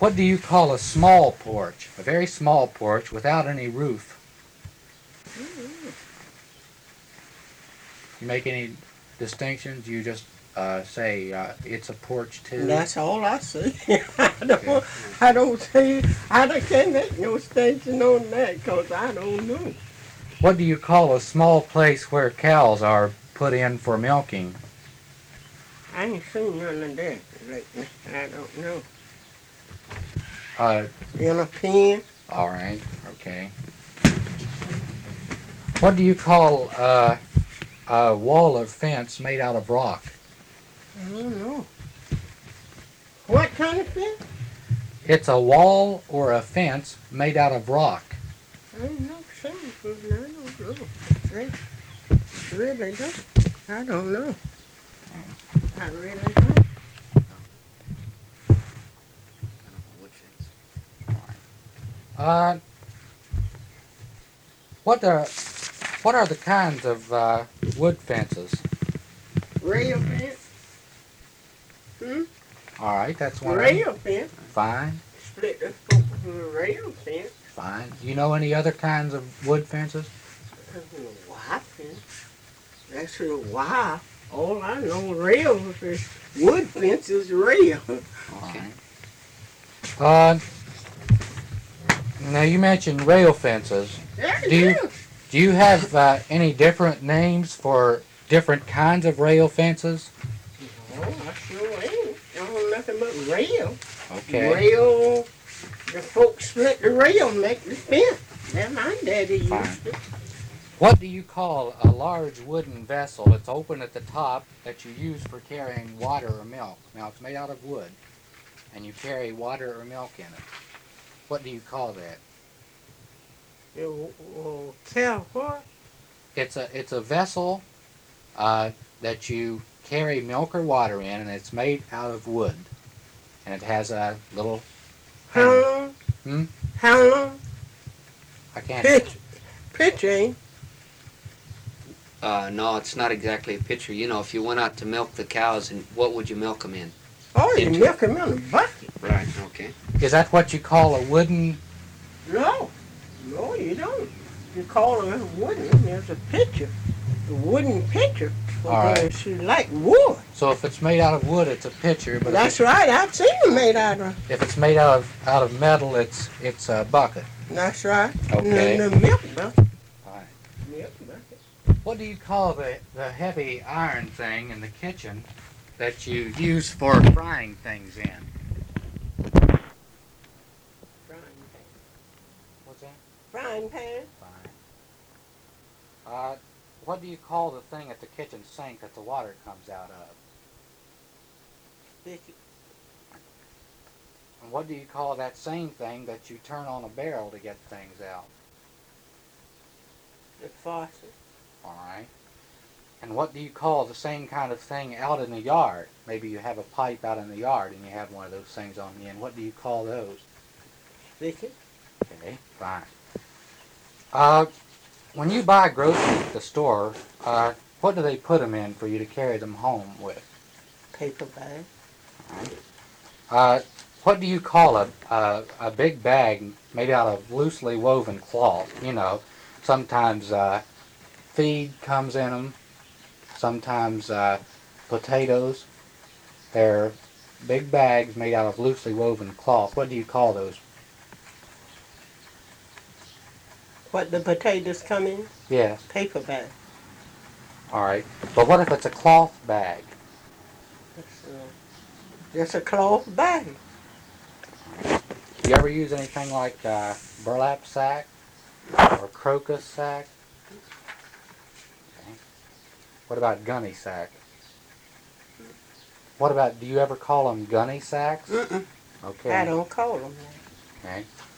What do you call a small porch? A very small porch without any roof. You make any distinctions? You just say it's a porch too? That's all I see. I don't see, I can't make no distinction on that because I don't know. What do you call a small place where cows are put in for milking? I ain't seen none of that lately. I don't know. Uh, In a pen? all right, okay. What do you call a wall or fence made out of rock? I don't know. What kind of fence? It's a wall or a fence made out of rock. I ain't never seen it. I don't know. Really don't. I don't know. I really don't. What are the kinds of wood fences? Rail fence? All right, that's one. Rail fence. Fine. Split the folk from the rail fence. Fine. Do you know any other kinds of wood fences? Wire fence. That's a wire. All I know rail is wood fence is rail. Okay. Now you mentioned rail fences. Do you have any different names for different kinds of rail fences? No, I sure ain't. I don't know nothing but rail. Okay. Rail, the folks split the rail and make the fence. That my daddy used to. What do you call a large wooden vessel that's open at the top that you use for carrying water or milk? Now it's made out of wood, and you carry water or milk in it. What do you call that? Tell what? It's a vessel that you carry milk or water in, and it's made out of wood, and it has a little. How long? How long? I can't. Pitch ain't. No, it's not exactly a pitcher. You know, if you went out to milk the cows, and what would you milk them in? Oh, you milk them in a bucket. Right, okay. Is that what you call a wooden? No, you don't. You call it a wooden. There's a pitcher, a wooden pitcher. All right. It's like wood. So if it's made out of wood, it's a pitcher. But that's right. I've seen them made out of. If it's made out of metal, it's a bucket. That's right. Okay. The milk bucket. All right. Milk bucket. What do you call the heavy iron thing in the kitchen that you use for frying things in? Frying pan. What's that? Frying pan. Fine. What do you call the thing at the kitchen sink that the water comes out of? Spigot. And what do you call that same thing that you turn on a barrel to get things out? The faucet. All right. And what do you call the same kind of thing out in the yard? Maybe you have a pipe out in the yard and you have one of those things on the end. What do you call those? Spigot. Okay, fine. When you buy groceries at the store, what do they put them in for you to carry them home with? Paper bag. All right. What do you call a big bag made out of loosely woven cloth? You know, sometimes feed comes in them, sometimes potatoes. They're big bags made out of loosely woven cloth. What do you call those? What the potatoes come in? Yes. Paper bag. All right. But what if it's a cloth bag? It's a cloth bag. Do you ever use anything like burlap sack or crocus sack? Okay. What about gunny sack? What about, do you ever call them gunny sacks? Mm-mm. Okay. I don't call them that. Okay.